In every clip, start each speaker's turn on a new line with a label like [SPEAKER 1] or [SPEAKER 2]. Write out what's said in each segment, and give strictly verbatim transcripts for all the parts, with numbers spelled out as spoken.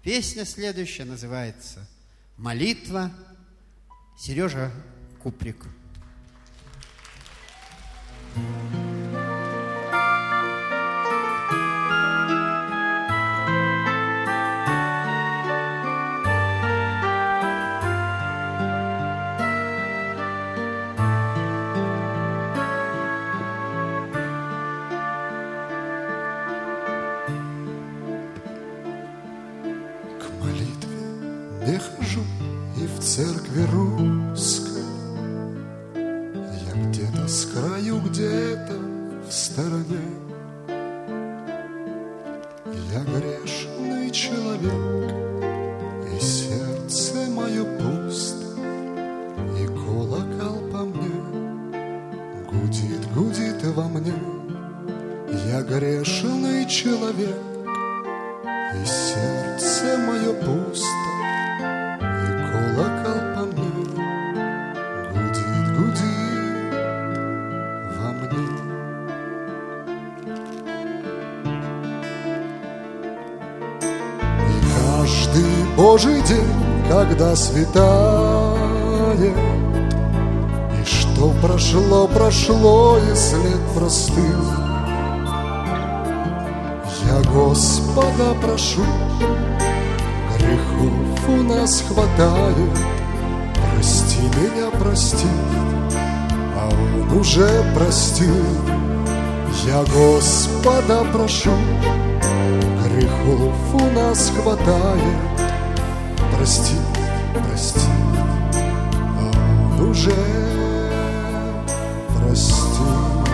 [SPEAKER 1] Песня следующая называется «Молитва». Сережа Куприк.
[SPEAKER 2] Не хожу и в церкви русской, я где-то с краю, где-то в стороне. Я грешный человек, и сердце мое пусто, и колокол по мне гудит, гудит во мне. Я грешный человек, и сердце мое пусто, колокол по мне гудит, гудит во мне. И каждый Божий день, когда светает, и что прошло, прошло, и след простыл, я Господа прошу, грехов у нас хватает, прости меня, прости, а Он уже простил. Я Господа прошу, грехов у нас хватает, прости, прости, а Он уже простил.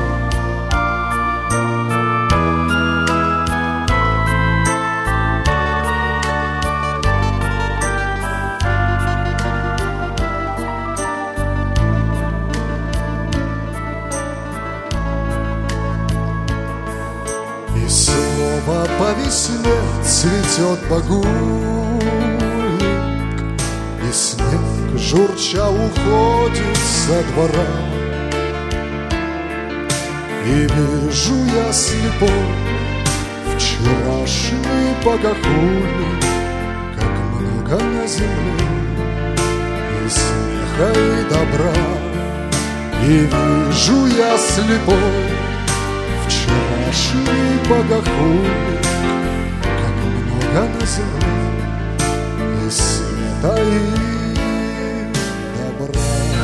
[SPEAKER 2] По весне цветет багульник, и снег журча уходит со двора. И вижу я слепой вчерашний богохульник, как много на земле и смеха, и добра. И вижу я слепой вчерашний богохульник, как много на земле и света, и добра.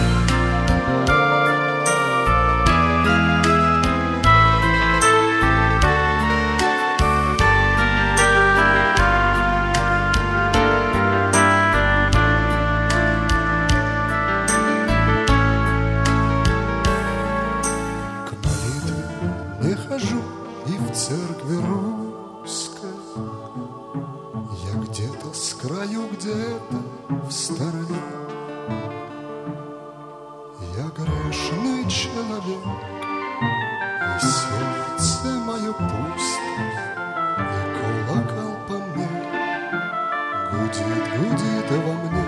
[SPEAKER 2] К молитве не хожу и в церкви русской, я где-то с краю, где-то в стороне. Я грешный человек, и сердце мое пусто, и колокол по мне гудит, гудит во мне.